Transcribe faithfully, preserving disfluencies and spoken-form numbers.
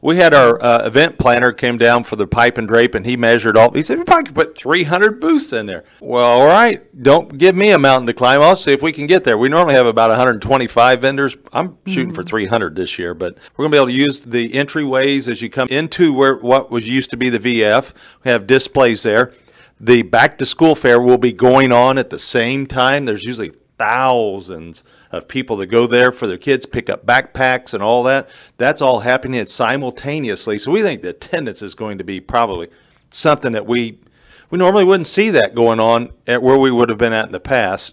We had our uh, event planner came down for the pipe and drape, and he measured all. He said, we probably could put three hundred booths in there. Well, all right. Don't give me a mountain to climb. I'll see if we can get there. We normally have about one hundred twenty-five vendors. I'm shooting mm-hmm. for three hundred this year, but we're going to be able to use the entryways as you come into where what was used to be the V F. We have displays there. The back-to-school fair will be going on at the same time. There's usually thousands of people that go there for their kids, pick up backpacks and all that. That's all happening simultaneously. So we think the attendance is going to be probably something that we we normally wouldn't see that going on at where we would have been at in the past.